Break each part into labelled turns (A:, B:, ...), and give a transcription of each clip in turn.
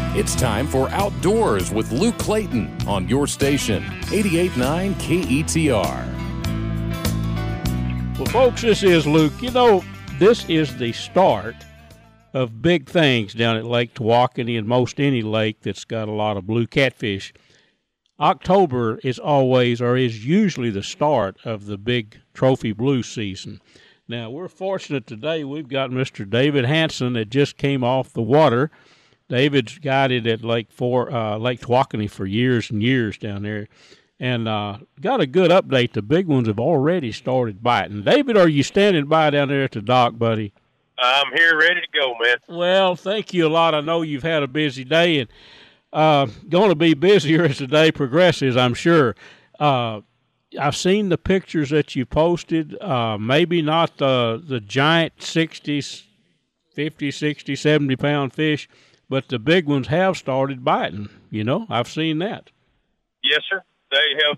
A: It's time for Outdoors with Luke Clayton on your station, 88.9 KETR.
B: Well, folks, this is Luke. You know, this is the start of big things down at Lake Tawakoni and most any lake that's got a lot of blue catfish. October is always or is usually the start of the big trophy blue season. Now, we're fortunate today. We've got Mr. David Hanson that just came off the water. David's guided at Lake Tawakoni for years and years down there, and got a good update. The big ones have already started biting. David, are you standing by down there at the dock, buddy?
C: I'm here ready to go, man.
B: Well, thank you a lot. I know you've had a busy day, and going to be busier as the day progresses, I'm sure. I've seen the pictures that you posted, maybe not the giant 50, 60, 70-pound fish, but the big ones have started biting. You know, I've seen that.
C: Yes, sir. They have,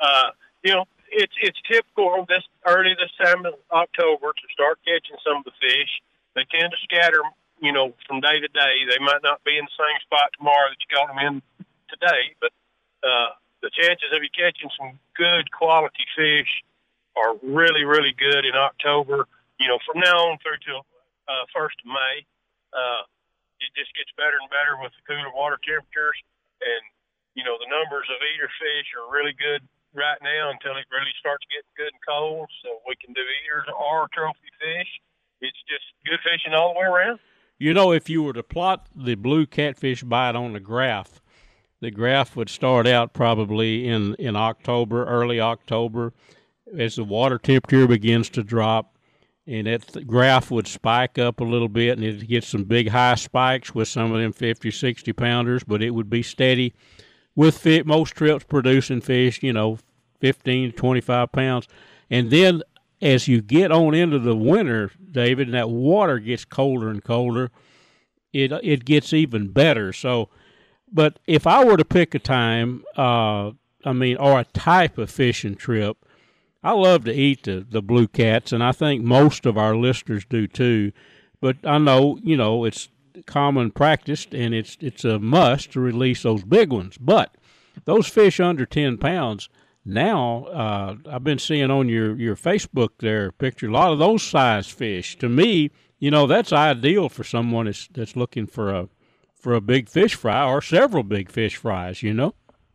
C: it's typical early this time of October to start catching some of the fish. They tend to scatter, from day to day. They might not be in the same spot tomorrow that you got them in today, but the chances of you catching some good quality fish are really, really good in October. From now on through till 1st of May, it just gets better and better with the cooler water temperatures. And, the numbers of eater fish are really good right now until it really starts getting good and cold. So we can do eaters or trophy fish. It's just good fishing all the way around.
B: If you were to plot the blue catfish bite on the graph would start out probably in October, early October, as the water temperature begins to drop. And that graph would spike up a little bit, and it'd get some big high spikes with some of them 50, 60-pounders, but it would be steady with most trips producing fish, 15 to 25 pounds. And then as you get on into the winter, David, and that water gets colder and colder, it gets even better. So, but if I were to pick a time, or a type of fishing trip, I love to eat the blue cats, and I think most of our listeners do too. But I know, it's common practice, and it's a must to release those big ones. But those fish under 10 pounds, now I've been seeing on your Facebook there picture a lot of those size fish. To me, that's ideal for someone that's looking for a big fish fry or several big fish fries.
C: Absolutely,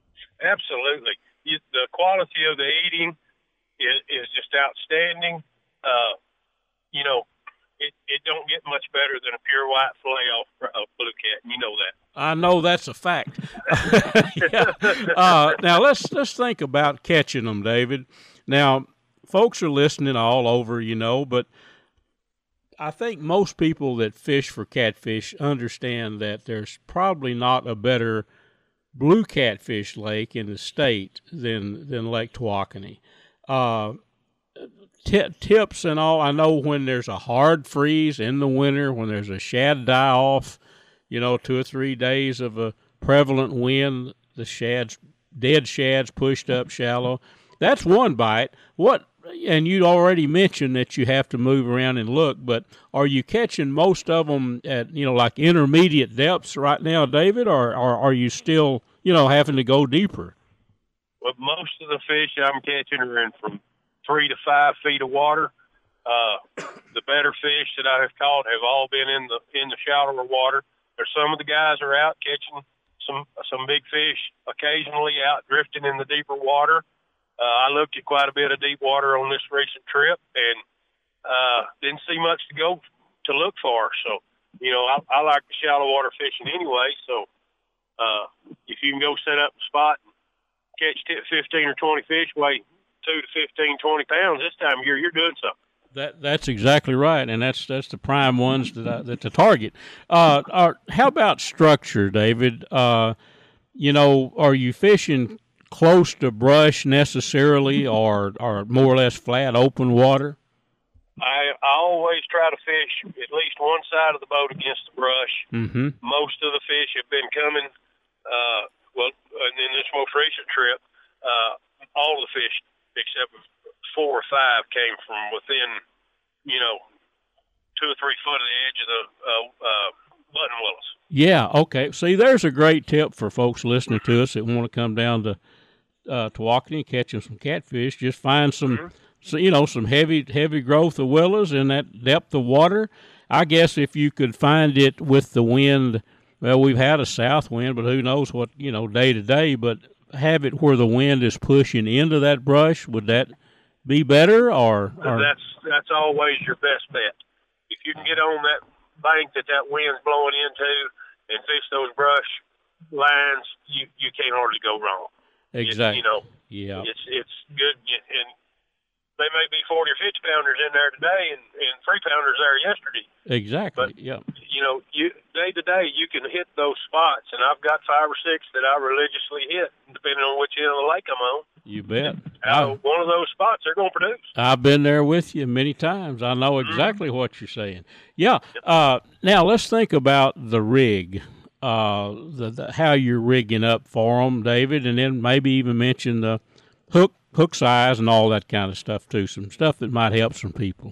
C: the quality of the eating is just outstanding. It don't get much better than a pure white fillet off a blue cat. You know that.
B: I know that's a fact. Now let's think about catching them, David. Now, folks are listening all over, but I think most people that fish for catfish understand that there's probably not a better blue catfish lake in the state than Lake Tawakoni. Tips and all, I know when there's a hard freeze in the winter, when there's a shad die-off, 2 or 3 days of a prevalent wind, the dead shad's pushed up shallow. That's one bite. And you already mentioned that you have to move around and look, but are you catching most of them at, like intermediate depths right now, David, or are you still, having to go deeper?
C: Well, most of the fish I'm catching are in from 3 to 5 feet of water. The better fish that I have caught have all been in the shallower water. There's some of the guys are out catching some big fish occasionally out drifting in the deeper water. I looked at quite a bit of deep water on this recent trip and didn't see much to look for. So, I like the shallow water fishing anyway. So if you can go set up a spot and catch 15 or 20 fish, weigh 2 to 15, 20 pounds this time of year, you're doing something.
B: That's exactly right, and that's the prime ones that to target. How about structure, David? Are you fishing close to brush necessarily, or more or less flat open water?
C: I always try to fish at least one side of the boat against the brush.
B: Mm-hmm.
C: Most of the fish have been coming. In this most recent trip, all the fish except 4 or 5 came from within, 2 or 3 foot of the edge of the button willows.
B: Yeah, okay. See, there's a great tip for folks listening to us that want to come down to Tawakoni and catching some catfish. Just find some, some heavy growth of willows in that depth of water. I guess if you could find it with the wind, well, we've had a south wind, but who knows what, day to day, but have it where the wind is pushing into that brush, would that be better or?
C: That's always your best bet. If you can get on that bank that wind's blowing into and fish those brush lines, you can't hardly go wrong.
B: Exactly.
C: Yeah. It's good, and they may be 40 or 50 pounders in there today, and 3 pounders there yesterday.
B: Exactly.
C: But,
B: yeah.
C: You day to day you can hit those spots, and I've got 5 or 6 that I religiously hit, depending on which end of the lake I'm on.
B: You bet.
C: One of those spots, they're going to produce.
B: I've been there with you many times. I know exactly what you're saying. Yeah. Now let's think about the rig, how you're rigging up for them, David, and then maybe even mention the hook size and all that kind of stuff too. Some stuff that might help some people.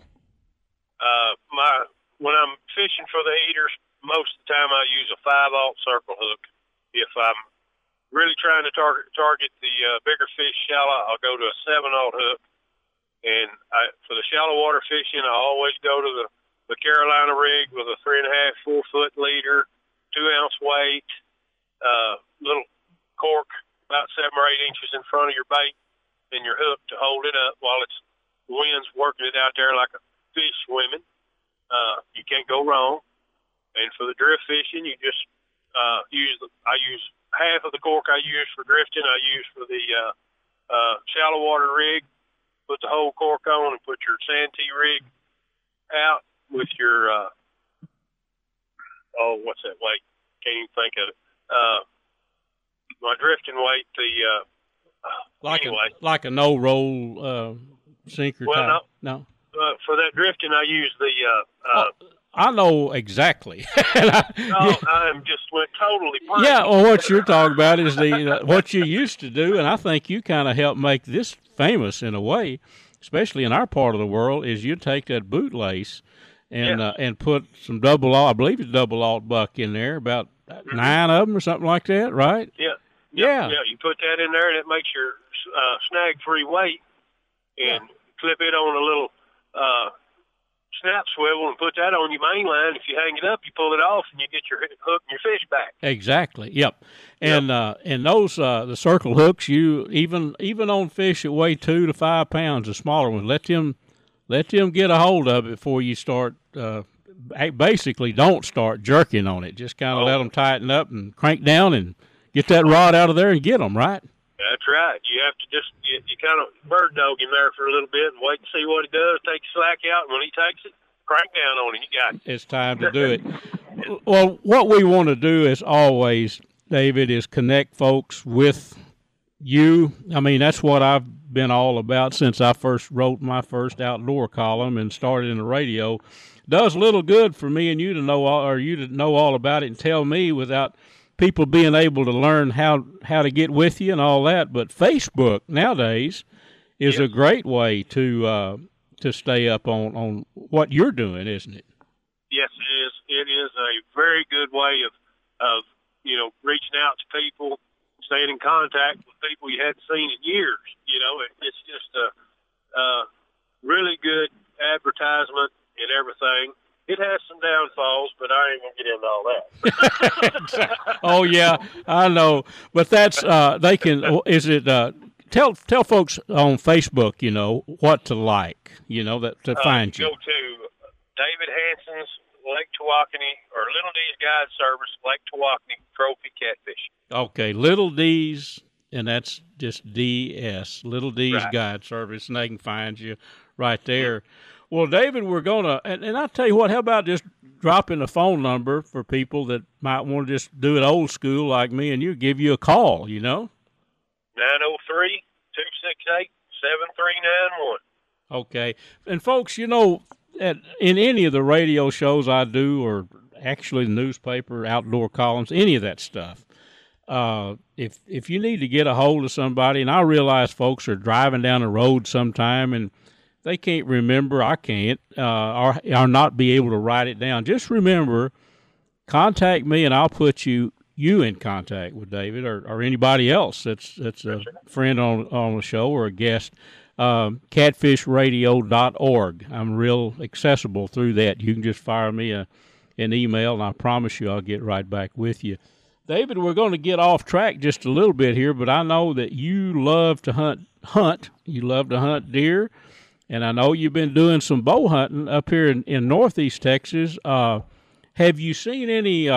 C: When I'm fishing for the eaters, most of the time I use a 5/0 circle hook. If I'm really trying to target the bigger fish shallow, I'll go to a 7/0 hook. And for the shallow water fishing, I always go to the Carolina rig with a 3.5, 4 foot leader, 2 ounce weight, little cork about 7 or 8 inches in front of your bait and your hook to hold it up while the wind's working it out there like a fish swimming. You can't go wrong. And for the drift fishing, you just I use half of the cork I use for drifting. I use for the shallow water rig. Put the whole cork on and put your Santee rig out with your what's that weight? Can't even think of it. My drifting weight,
B: like a no roll sinker.
C: Well,
B: type. No.
C: For that drifting, I use the.
B: I know exactly.
C: I just went totally. Perfect.
B: Yeah, well, what you're talking about is what you used to do, and I think you kind of helped make this famous in a way, especially in our part of the world. Is you take that boot lace and put some double alt, I believe it's double alt buck in there, about 9 of them or something like that, right?
C: Yeah. Yeah. You put that in there, and it makes your snag-free weight, and clip it on a little snap swivel and put that on your main line. If you hang it up, you pull it off, and you get your hook and your fish back. Exactly.
B: Yep. And and those the circle hooks, you even on fish that weigh 2 to 5 pounds, the smaller ones, let them get a hold of it before you start. Basically, don't start jerking on it. Just kind of let them tighten up and crank down and get that rod out of there and get them right.
C: That's right. You have to just you kind of bird dog him there for a little bit and wait to see what he does. Take the slack out, and when he takes it, crank down on him. You got it.
B: It's time to do it. Well, what we want to do as always, David, is connect folks with you. I mean, that's what I've been all about since I first wrote my first outdoor column and started in the radio. Does little good for me and you to know all about it and tell me without people being able to learn how to get with you and all that. But Facebook nowadays is a great way to stay up on what you're doing, isn't it?
C: Yes, it is. It is a very good way of reaching out to people, staying in contact with people you hadn't seen in years. It's just a really good advertisement and everything. It has some downfalls, but I ain't gonna get into all that.
B: Oh yeah, I know. But that's they can. Is it? Tell folks on Facebook, what to like. That to find you.
C: Go to David Hanson's Lake Tawakoni or Little D's Guide Service, Lake Tawakoni Trophy Catfish.
B: Okay, Little D's, and that's just DS. Little D's Guide Service, and they can find you right there. Well, David, we're going to, and I'll tell you what, how about just dropping a phone number for people that might want to just do it old school like me and you, give you a call,
C: 903-268-7391.
B: Okay. And folks, in any of the radio shows I do, or actually the newspaper, outdoor columns, any of that stuff, if you need to get a hold of somebody, and I realize folks are driving down the road sometime and they can't remember, I can't, or not be able to write it down. Just remember contact me, and I'll put you in contact with David or anybody else that's a friend on the show or a guest. Catfishradio.org. I'm real accessible through that. You can just fire me an email, and I promise you I'll get right back with you. David, we're going to get off track just a little bit here, but I know that you love to hunt. You love to hunt deer, and I know you've been doing some bow hunting up here in northeast Texas. Have you seen any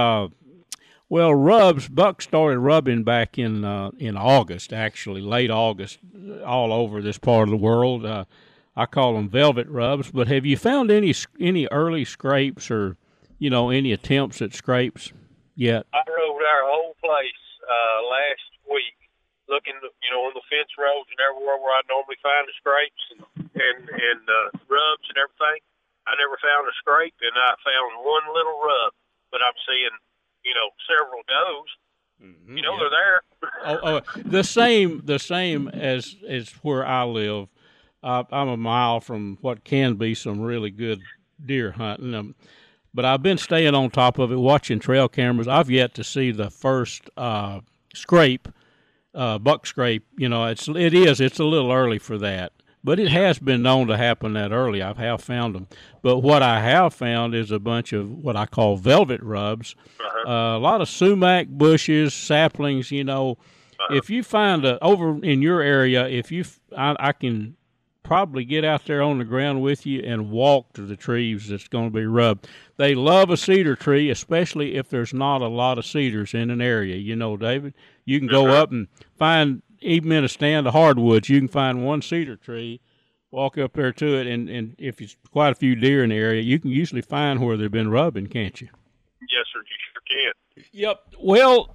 B: rubs? Buck started rubbing back in August, actually, late August, all over this part of the world. I call them velvet rubs. But have you found any early scrapes or, any attempts at scrapes yet?
C: I rode our whole place last week, looking, on the fence rows and everywhere where I normally find the scrapes and rubs and everything. I never found a scrape, and I found one little rub, but I'm seeing several does. Mm-hmm, they're there.
B: The same as where I live. I'm a mile from what can be some really good deer hunting. But I've been staying on top of it, watching trail cameras. I've yet to see the first scrape, buck scrape. It's a little early for that. But it has been known to happen that early. I have found them. But what I have found is a bunch of what I call velvet rubs, a lot of sumac bushes, saplings. If you find over in your area, I can probably get out there on the ground with you and walk to the trees that's going to be rubbed. They love a cedar tree, especially if there's not a lot of cedars in an area. David, you can go up and find, even in a stand of hardwoods, you can find one cedar tree, walk up there to it, and if it's quite a few deer in the area, you can usually find where they've been rubbing, can't you?
C: Yes, sir, you sure can.
B: Yep. Well,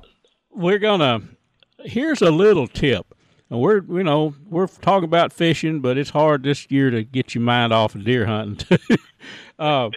B: here's a little tip. And we're talking about fishing, but it's hard this year to get your mind off of deer hunting. I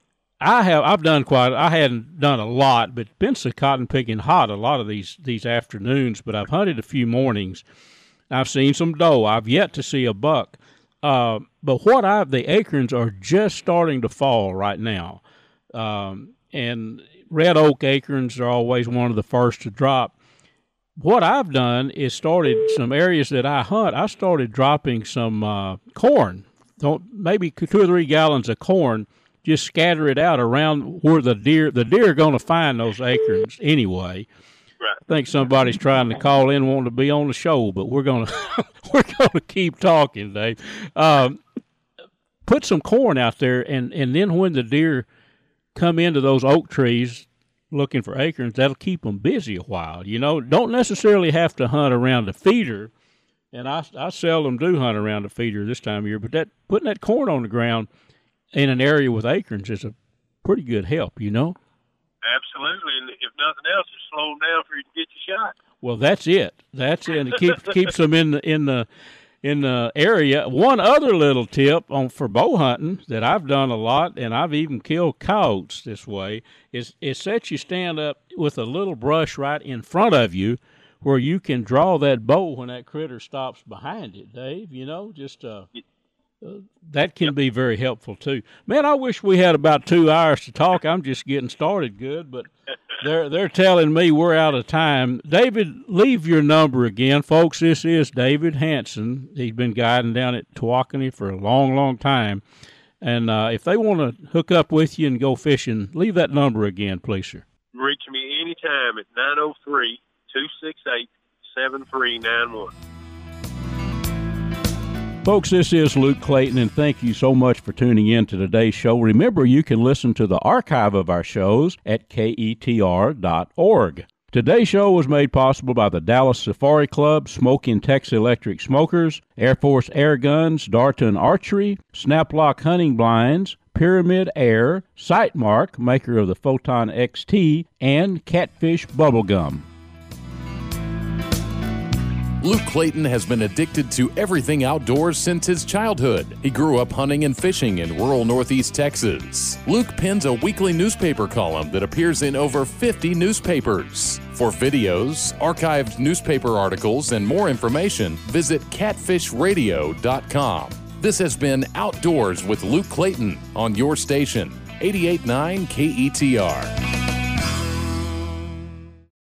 B: hadn't done a lot, but been so cotton picking hot a lot of these afternoons, but I've hunted a few mornings. I've seen some doe. I've yet to see a buck. But the acorns are just starting to fall right now. And red oak acorns are always one of the first to drop. What I've done is started some areas that I hunt. I started dropping some corn, maybe 2 or 3 gallons of corn, just scatter it out around where the deer are going to find those acorns anyway.
C: Right.
B: I think somebody's trying to call in wanting to be on the show, but we're going to keep talking, Dave. Put some corn out there, and then when the deer come into those oak trees looking for acorns, that'll keep them busy a while. Don't necessarily have to hunt around a feeder, and I seldom do hunt around a feeder this time of year, but putting that corn on the ground in an area with acorns is a pretty good help,
C: Absolutely, and if nothing else, it's slowing down for you to get your shot.
B: Well, that's it, and it keeps them in the area. One other little tip for bow hunting that I've done a lot, and I've even killed coyotes this way, is set you stand up with a little brush right in front of you where you can draw that bow when that critter stops behind it, Dave. That can be very helpful too. Man, I wish we had about 2 hours to talk. I'm just getting started good, but they're telling me we're out of time. David, leave your number again. Folks, this is David Hanson. He's been guiding down at Tawakoni for a long, long time. And if they want to hook up with you and go fishing, leave that number again, please, sir.
C: Reach me anytime at 903-268-7391.
B: Folks, this is Luke Clayton, and thank you so much for tuning in to today's show. Remember, you can listen to the archive of our shows at KETR.org. Today's show was made possible by the Dallas Safari Club, Smoking Tex Electric Smokers, Air Force Air Guns, Darton Archery, Snaplock Hunting Blinds, Pyramid Air, Sightmark, maker of the Photon XT, and Catfish Bubblegum.
A: Luke Clayton has been addicted to everything outdoors since his childhood. He grew up hunting and fishing in rural northeast Texas. Luke pens a weekly newspaper column that appears in over 50 newspapers. For videos, archived newspaper articles, and more information, visit catfishradio.com. This has been Outdoors with Luke Clayton on your station, 88.9 KETR.